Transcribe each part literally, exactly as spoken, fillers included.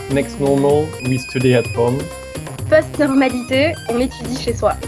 Next normal, we study at home. Post-normalité, on étudie chez soi.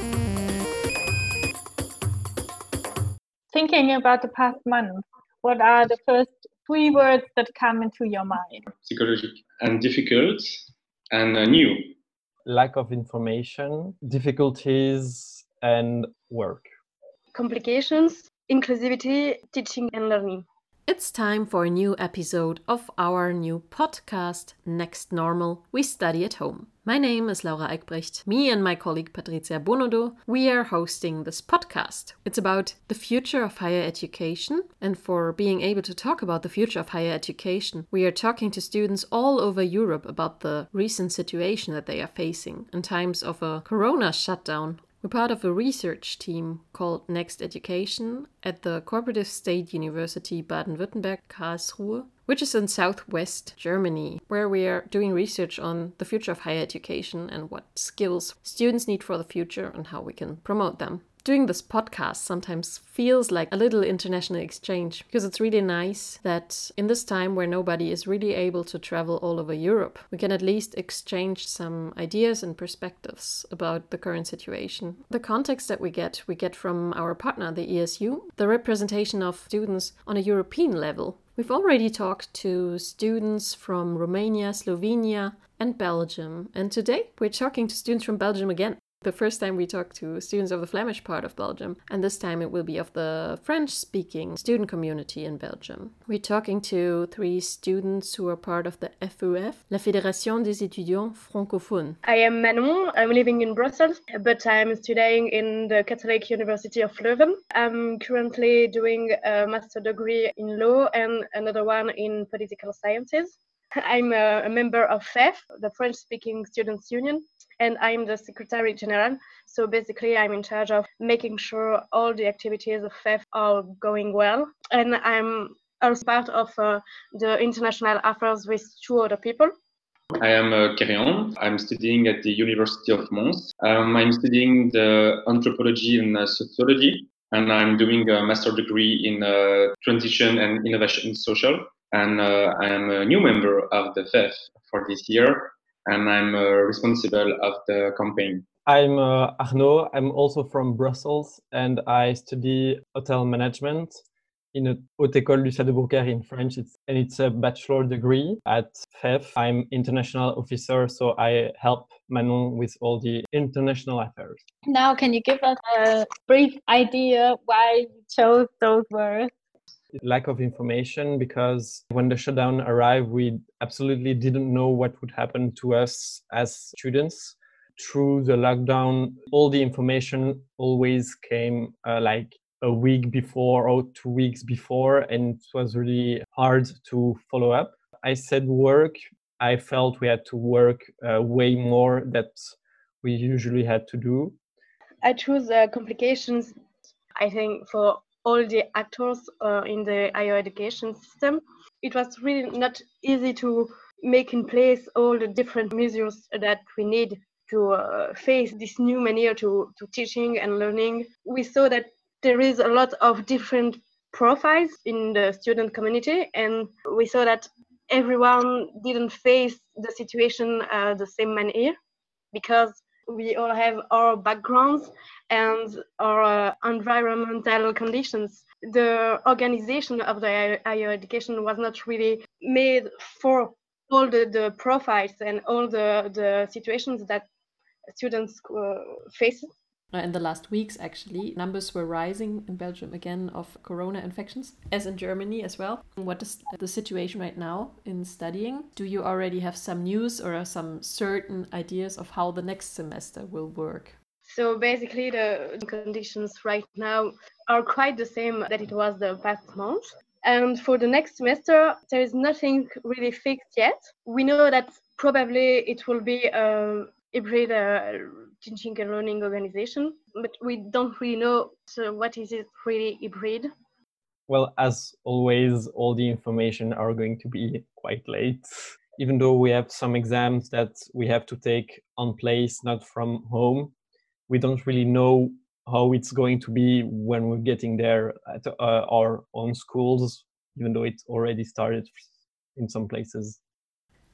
Thinking about the past month, what are the first three words that come into your mind? Psychologique and difficult and uh, new. Lack of information, difficulties, and work. Complications, inclusivity, teaching and learning. It's time for a new episode of our new podcast, Next Normal, We Study at Home. My name is Laura Eickbrecht. Me and my colleague Patricia Bonodo, we are hosting this podcast. It's about the future of higher education, and for being able to talk about the future of higher education, we are talking to students all over Europe about the recent situation that they are facing in times of a corona shutdown. We're part of a research team called Next Education at the Cooperative State University Baden-Württemberg Karlsruhe, which is in southwest Germany, where we are doing research on the future of higher education and what skills students need for the future and how we can promote them. Doing this podcast sometimes feels like a little international exchange because it's really nice that in this time where nobody is really able to travel all over Europe, we can at least exchange some ideas and perspectives about the current situation. The context that we get, we get from our partner, the E S U, the representation of students on a European level. We've already talked to students from Romania, Slovenia, and Belgium, and today we're talking to students from Belgium again. The first time we talked to students of the Flemish part of Belgium, and this time it will be of the French-speaking student community in Belgium. We're talking to three students who are part of the F E F, La Fédération des étudiants francophones. I am Manon. I'm living in Brussels, but I'm studying in the Catholic University of Leuven. I'm currently doing a master degree in law and another one in political sciences. I'm a, a member of F E F, the French-speaking Students' Union, and I'm the Secretary General. So basically, I'm in charge of making sure all the activities of F E F are going well. And I'm also part of uh, the international affairs with two other people. I am uh, Kéréan. I'm studying at the University of Mons. Um, I'm studying the anthropology and uh, sociology, and I'm doing a master degree in uh, transition and innovation social. And uh, I am a new member of the F E F for this year, and I'm uh, responsible of the campaign. I'm uh, Arnaud. I'm also from Brussels, and I study hotel management in a Haute École Lucien de Brocaire in French. It's, and it's a bachelor degree at F E F. I'm international officer, so I help Manon with all the international affairs. Now, can you give us a brief idea why you chose those words? Lack of information, because when the shutdown arrived, we absolutely didn't know what would happen to us as students. Through the lockdown, all the information always came uh, like a week before or two weeks before, and it was really hard to follow up. I said work. I felt we had to work uh, way more than we usually had to do. I choose uh, complications, I think, for all the actors uh, in the higher education system. It was really not easy to make in place all the different measures that we need to uh, face this new manner to, to teaching and learning. We saw that there is a lot of different profiles in the student community, and we saw that everyone didn't face the situation uh, the same manner, because we all have our backgrounds and our uh, environmental conditions. The organization of the higher education was not really made for all the, the profiles and all the, the situations that students uh, face. In the last weeks, actually, numbers were rising in Belgium again of corona infections, as in Germany as well. What is the situation right now in studying? Do you already have some news or some certain ideas of how the next semester will work? So basically, the conditions right now are quite the same that it was the past month. And for the next semester, there is nothing really fixed yet. We know that probably it will be a hybrid uh, teaching and learning organization, but we don't really know so what is it really hybrid. Well, as always, all the information are going to be quite late. Even though we have some exams that we have to take on place, not from home, we don't really know how it's going to be when we're getting there at uh, our own schools, even though it already started in some places.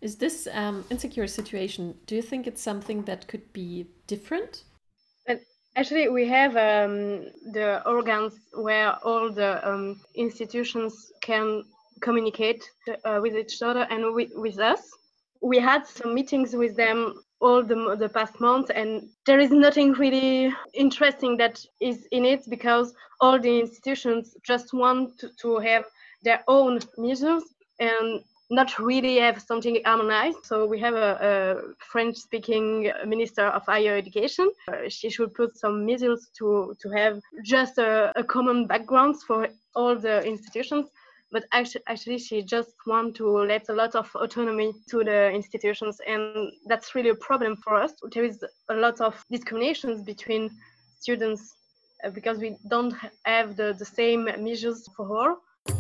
Is this um, insecure situation, do you think it's something that could be different? And actually, we have um, the organs where all the um, institutions can communicate uh, with each other and with, with us. We had some meetings with them all the, the past months, and there is nothing really interesting that is in it because all the institutions just want to, to have their own measures and not really have something harmonized. So we have a, a French-speaking minister of higher education. Uh, she should put some measures to, to have just a, a common background for all the institutions. But actually, actually, she just wants to let a lot of autonomy to the institutions, and that's really a problem for us. There is a lot of discriminations between students uh, because we don't have the, the same measures for all.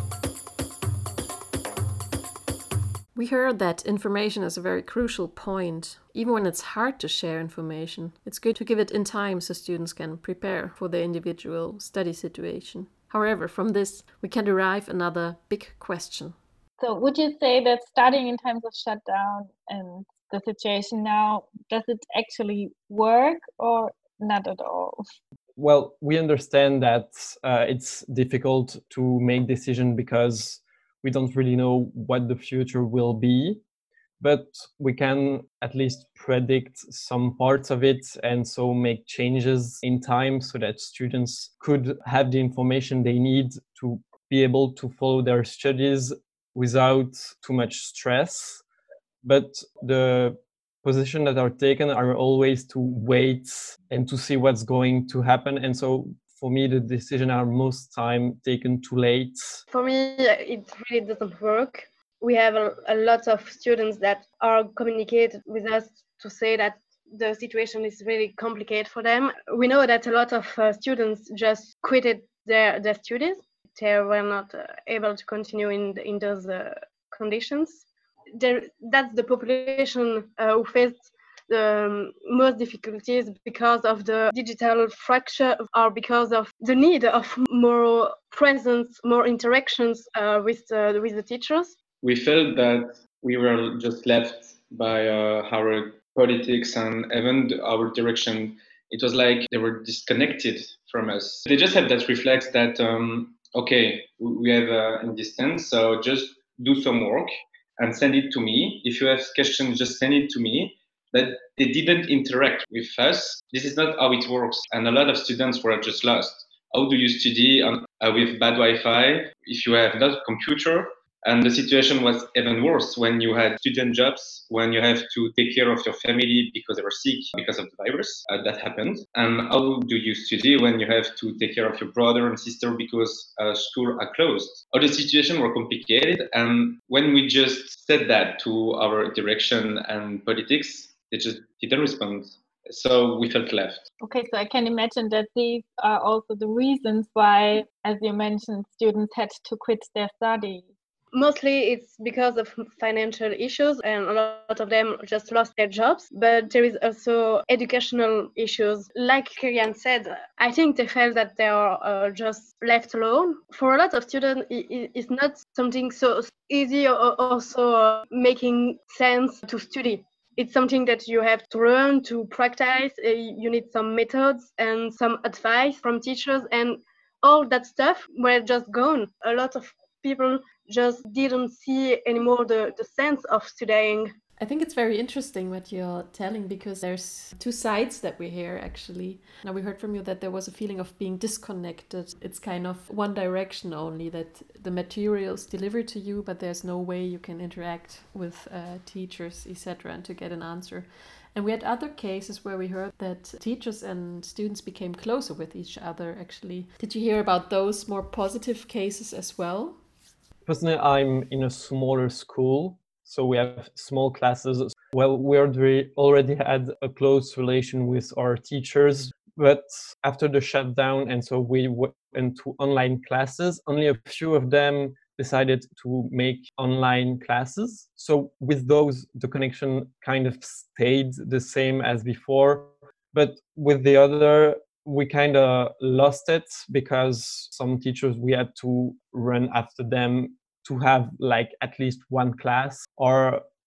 We heard that information is a very crucial point. Even when it's hard to share information, it's good to give it in time so students can prepare for their individual study situation. However, from this, we can derive another big question. So would you say that studying in times of shutdown and the situation now, does it actually work or not at all? Well, we understand that uh, it's difficult to make decisions because we don't really know what the future will be, but we can at least predict some parts of it and so make changes in time so that students could have the information they need to be able to follow their studies without too much stress. But the positions that are taken are always to wait and to see what's going to happen. And so for me, the decisions are most time taken too late. For me, it really doesn't work. We have a, a lot of students that are communicated with us to say that the situation is really complicated for them. We know that a lot of uh, students just quitted their, their studies. They were not uh, able to continue in, in those uh, conditions. There, that's the population uh, who faced the um, most difficulties because of the digital fracture or because of the need of more presence, more interactions uh, with, uh, with the teachers. We felt that we were just left by uh, our politics and even our direction. It was like they were disconnected from us. They just had that reflex that, um, okay, we have uh, in distance, so just do some work and send it to me. If you have questions, just send it to me. But they didn't interact with us. This is not how it works. And a lot of students were just lost. How do you study on, uh, with bad Wi-Fi if you have not a computer? And the situation was even worse when you had student jobs, when you have to take care of your family because they were sick because of the virus. Uh, that happened. And how do you study when you have to take care of your brother and sister because uh, schools are closed? All the situations were complicated. And when we just said that to our direction and politics, they just didn't respond. So we felt left. Okay, so I can imagine that these are also the reasons why, as you mentioned, students had to quit their study. Mostly it's because of financial issues, and a lot of them just lost their jobs. But there is also educational issues. Like Kirian said, I think they felt that they are uh, just left alone. For a lot of students, it, it's not something so easy or also uh, making sense to study. It's something that you have to learn, to practice. Uh, you need some methods and some advice from teachers, and all that stuff were just gone. A lot of people just didn't see anymore the, the sense of studying. I think it's very interesting what you're telling, because there's two sides that we hear actually. Now we heard from you that there was a feeling of being disconnected. It's kind of one direction only, that the materials delivered to you, but there's no way you can interact with uh, teachers, et cetera, and to get an answer. And we had other cases where we heard that teachers and students became closer with each other actually. Did you hear about those more positive cases as well? Personally, I'm in a smaller school, so we have small classes. Well, we already had a close relation with our teachers, but after the shutdown, and so we went to online classes, only a few of them decided to make online classes. So with those, the connection kind of stayed the same as before, but with the other, we kind of lost it because some teachers, we had to run after them to have like at least one class, or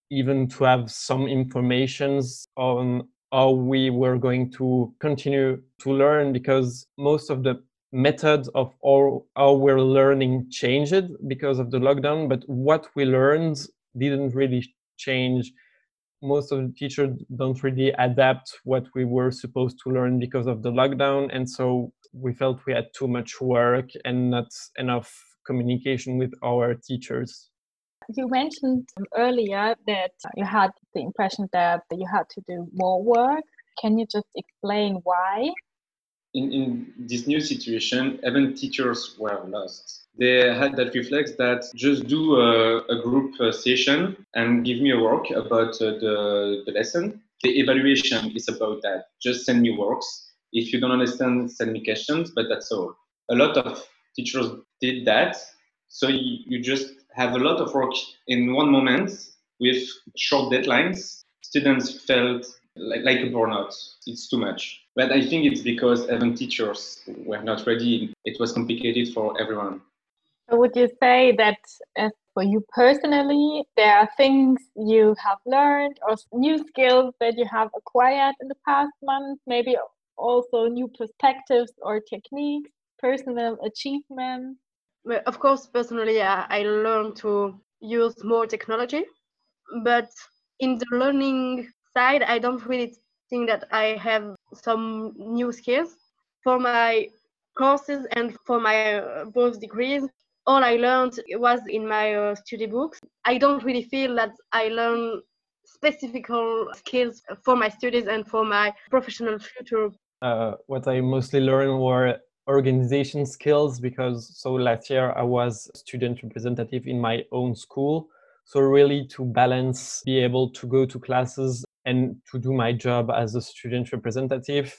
even to have some informations on how we were going to continue to learn, because most of the methods of all, how we're learning changed because of the lockdown, but what we learned didn't really change. Most of the teachers don't really adapt what we were supposed to learn because of the lockdown, and so we felt we had too much work and not enough communication with our teachers. You mentioned earlier that you had the impression that you had to do more work. Can you just explain why? In, in this new situation, even teachers were lost. They had that reflex that just do a, a group session and give me a work about uh, the, the lesson. The evaluation is about that. Just send me works. If you don't understand, send me questions, but that's all. A lot of teachers did that. So you, you just have a lot of work in one moment with short deadlines. Students felt like, like a burnout. It's too much. But I think it's because even teachers were not ready. It was complicated for everyone. Would you say that as for you personally, there are things you have learned or new skills that you have acquired in the past month, maybe also new perspectives or techniques, personal achievements? Well, of course, personally, I, I learned to use more technology, but in the learning side, I don't really think that I have some new skills. For my courses and for my uh, both degrees, all I learned was in my uh, study books. I don't really feel that I learn specific skills for my studies and for my professional future. Uh, what I mostly learned were organization skills, because so last year I was student representative in my own school. So really to balance, be able to go to classes and to do my job as a student representative.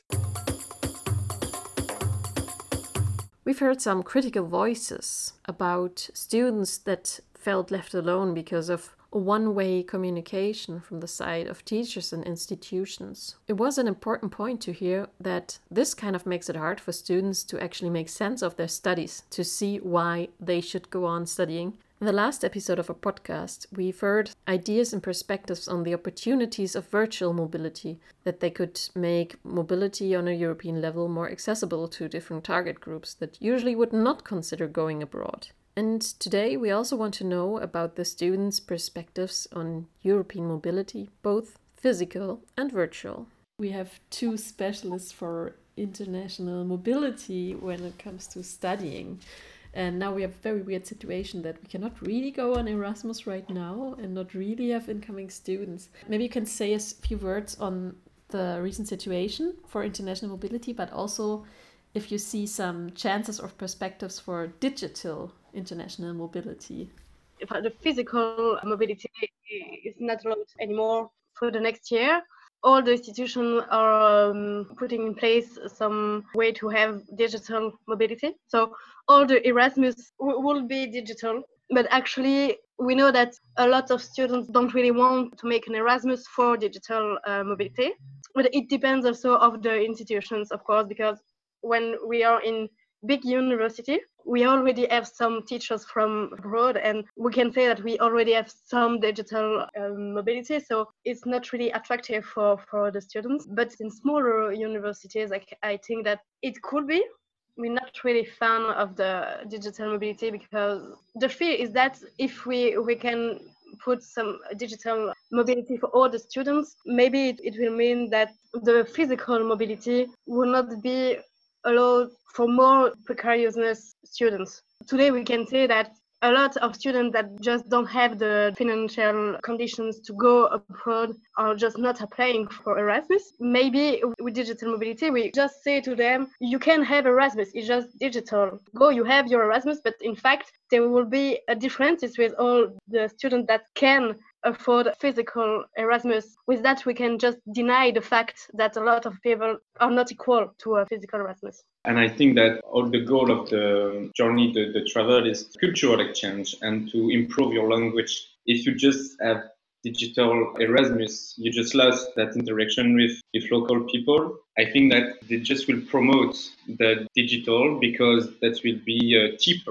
We've heard some critical voices about students that felt left alone because of a one-way communication from the side of teachers and institutions. It was an important point to hear that this kind of makes it hard for students to actually make sense of their studies, to see why they should go on studying. In the last episode of our podcast, we've heard ideas and perspectives on the opportunities of virtual mobility, that they could make mobility on a European level more accessible to different target groups that usually would not consider going abroad. And today we also want to know about the students' perspectives on European mobility, both physical and virtual. We have two specialists for international mobility when it comes to studying. And now we have a very weird situation that we cannot really go on Erasmus right now and not really have incoming students. Maybe you can say a few words on the recent situation for international mobility, but also if you see some chances or perspectives for digital international mobility. If the physical mobility is not allowed anymore for the next year, all the institutions are um, putting in place some way to have digital mobility. So all the Erasmus w- will be digital. But actually, we know that a lot of students don't really want to make an Erasmus for digital uh, mobility. But it depends also of the institutions, of course, because when we are in big university, we already have some teachers from abroad, and we can say that we already have some digital um, mobility, so it's not really attractive for, for the students. But in smaller universities, I, I think that it could be. We're not really fan of the digital mobility because the fear is that if we, we can put some digital mobility for all the students, maybe it, it will mean that the physical mobility will not be allowed for more precariousness students. Today we can say that a lot of students that just don't have the financial conditions to go abroad are just not applying for Erasmus. Maybe with digital mobility, we just say to them, you can have Erasmus, it's just digital. Go, you have your Erasmus, but in fact, there will be a difference with all the students that can afford physical Erasmus. With that, we can just deny the fact that a lot of people are not equal to a physical Erasmus. And I think that all the goal of the journey, the, the travel, is cultural exchange and to improve your language. If you just have digital Erasmus, you just lost that interaction with, with local people. I think that they just will promote the digital because that will be uh, cheaper.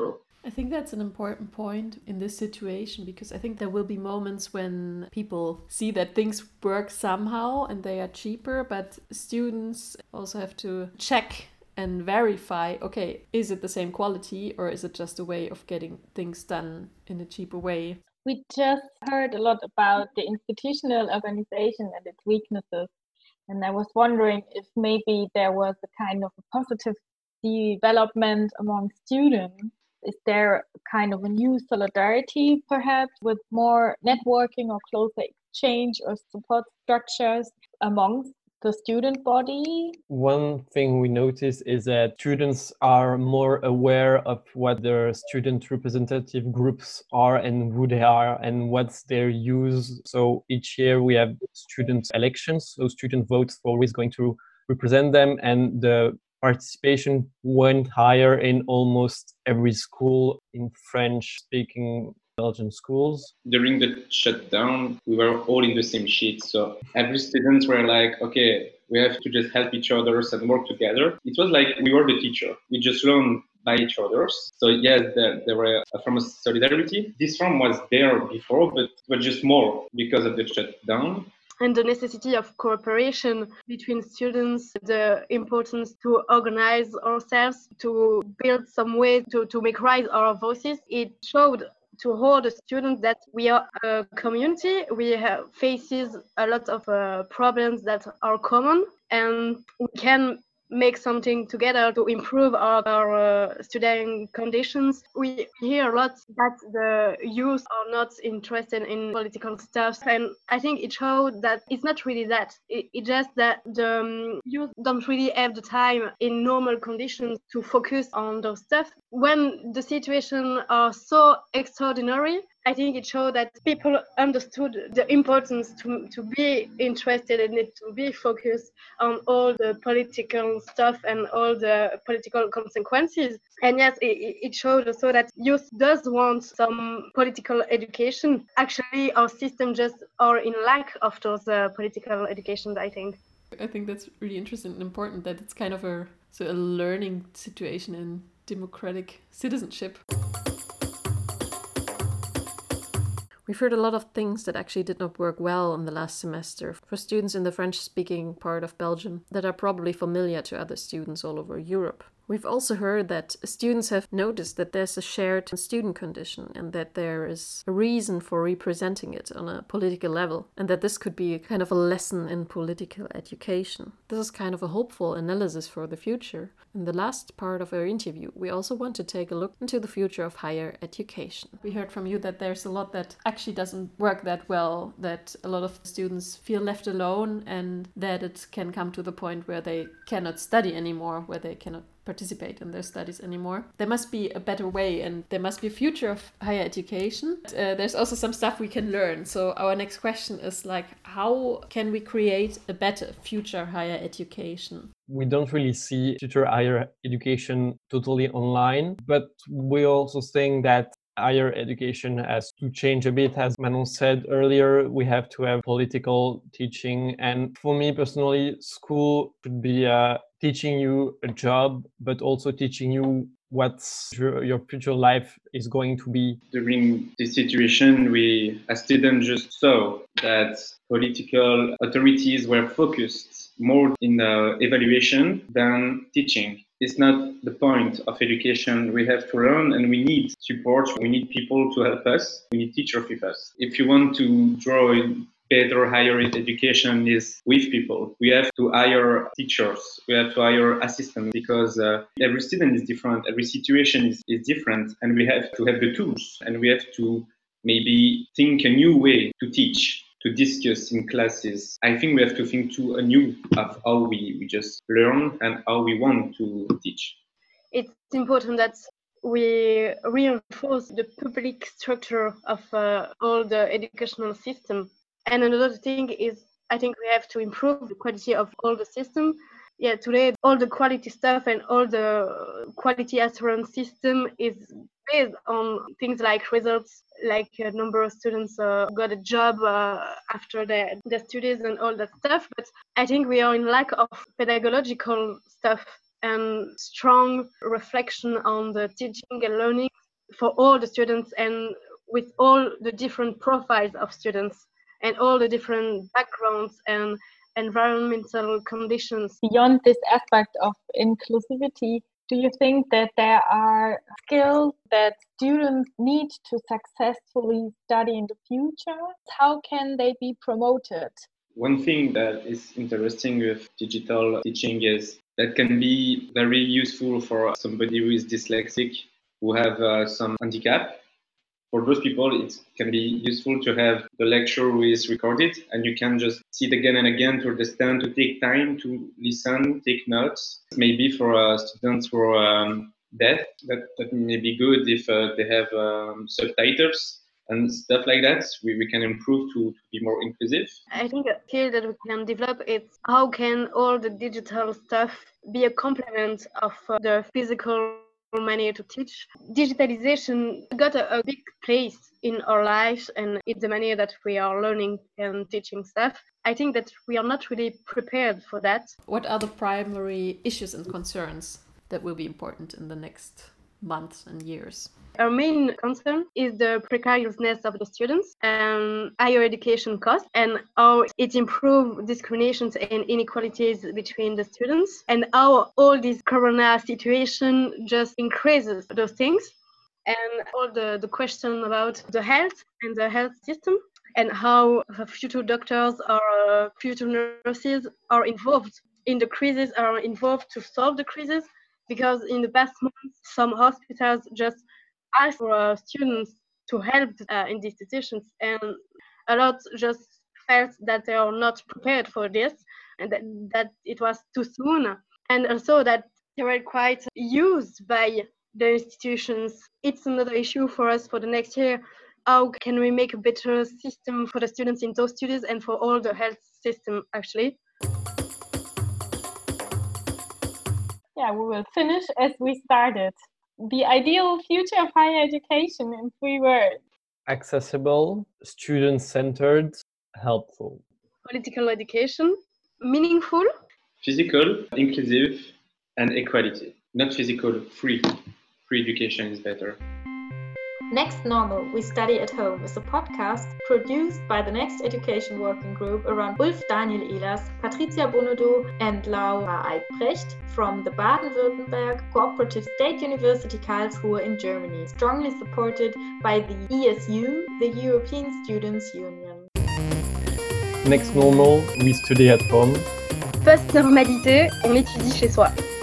I think that's an important point in this situation, because I think there will be moments when people see that things work somehow and they are cheaper, but students also have to check and verify, okay, is it the same quality or is it just a way of getting things done in a cheaper way? We just heard a lot about the institutional organization and its weaknesses. And I was wondering if maybe there was a kind of a positive development among students. Is there kind of a new solidarity, perhaps, with more networking or closer exchange or support structures amongst the student body? One thing we notice is that students are more aware of what their student representative groups are and who they are and what's their use. So each year we have student elections, so student votes for who is going to represent them, and the participation went higher in almost every school in French-speaking Belgian schools. During the shutdown, we were all in the same sheet. So every students were like, okay, we have to just help each other and work together. It was like we were the teacher. We just learned by each other. So yes, there, there were a form of solidarity. This form was there before, but it was just more because of the shutdown. And the necessity of cooperation between students, the importance to organize ourselves, to build some way to, to make rise our voices. It showed to all the students that we are a community. We have faces a lot of uh, problems that are common, and we can make something together to improve our, our uh, student conditions. We hear a lot that the youth are not interested in political stuff, and I think it showed that it's not really that. It, it's just that the um, youth don't really have the time in normal conditions to focus on those stuff. When the situation are so extraordinary, I think it showed that people understood the importance to, to be interested in it, to be focused on all the political stuff and all the political consequences. And yes, it, it showed also that youth does want some political education. Actually, our system just are in lack of those uh, political educations, I think. I think that's really interesting and important that it's kind of a, so a learning situation in democratic citizenship. We've heard a lot of things that actually did not work well in the last semester for students in the French-speaking part of Belgium that are probably familiar to other students all over Europe. We've also heard that students have noticed that there's a shared student condition and that there is a reason for representing it on a political level, and that this could be a kind of a lesson in political education. This is kind of a hopeful analysis for the future. In the last part of our interview, we also want to take a look into the future of higher education. We heard from you that there's a lot that actually doesn't work that well, that a lot of students feel left alone, and that it can come to the point where they cannot study anymore, where they cannot participate in their studies anymore. There must be a better way, and there must be a future of higher education. Uh, there's also some stuff we can learn. So our next question is like, how can we create a better future higher education? We don't really see future higher education totally online, but we also think that higher education has to change a bit. As Manon said earlier, we have to have political teaching. And for me personally, school should be uh, teaching you a job, but also teaching you what your, your future life is going to be. During this situation, we, as students, just saw that political authorities were focused more in uh, evaluation than teaching. It's not the point of education. We have to learn, and we need support. We need people to help us. We need teachers with us. If you want to draw better higher education is with people. We have to hire teachers. We have to hire assistants, because uh, every student is different. Every situation is, is different, and we have to have the tools, and we have to maybe think a new way to teach, to discuss in classes. I think we have to think to a new of how we, we just learn and how we want to teach. It's important that we reinforce the public structure of uh, all the educational system. And another thing is, I think we have to improve the quality of all the system. Yeah, today all the quality stuff and all the quality assurance system is based on things like results, like a number of students uh, got a job uh, after their, their studies and all that stuff. But I think we are in lack of pedagogical stuff and strong reflection on the teaching and learning for all the students and with all the different profiles of students and all the different backgrounds and environmental conditions. Beyond this aspect of inclusivity, do you think that there are skills that students need to successfully study in the future? How can they be promoted? One thing that is interesting with digital teaching is that can be very useful for somebody who is dyslexic, who have uh, some handicap. For those people, it can be useful to have the lecture who is recorded, and you can just see it again and again to understand, to take time to listen, take notes. Maybe for uh, students who are um, deaf, that, that may be good if uh, they have um, subtitles and stuff like that. We, we can improve to, to be more inclusive. I think a skill that we can develop is how can all the digital stuff be a complement of uh, the physical manner to teach. Digitalization got a, a big place in our lives, and it's the manner that we are learning and teaching stuff. I think that we are not really prepared for that. What are the primary issues and concerns that will be important in the next months and years? Our main concern is the precariousness of the students and higher education costs and how it improves discriminations and inequalities between the students, and how all this corona situation just increases those things, and all the, the question about the health and the health system and how future doctors or uh, future nurses are involved in the crisis, are involved to solve the crisis, because in the past months some hospitals just ask for uh, students to help uh, in these decisions, and a lot just felt that they are not prepared for this, and that, that it was too soon, and also that they were quite used by the institutions. It's another issue for us for the next year. How can we make a better system for the students in those studies and for all the health system, actually? Yeah, we will finish as we started. The ideal future of higher education in three words. Accessible, student-centered, helpful. Political education, meaningful. Physical, inclusive, and equality. Not physical, free. Free education is better. Next Normal, We Study at Home is a podcast produced by the Next Education Working Group around Ulf Daniel Ehlers, Patricia Bonodo and Laura Albrecht from the Baden-Württemberg Cooperative State University Karlsruhe in Germany, strongly supported by the E S U, the European Students' Union. Next Normal, We Study at Home. Post-normalité, on étudie chez soi.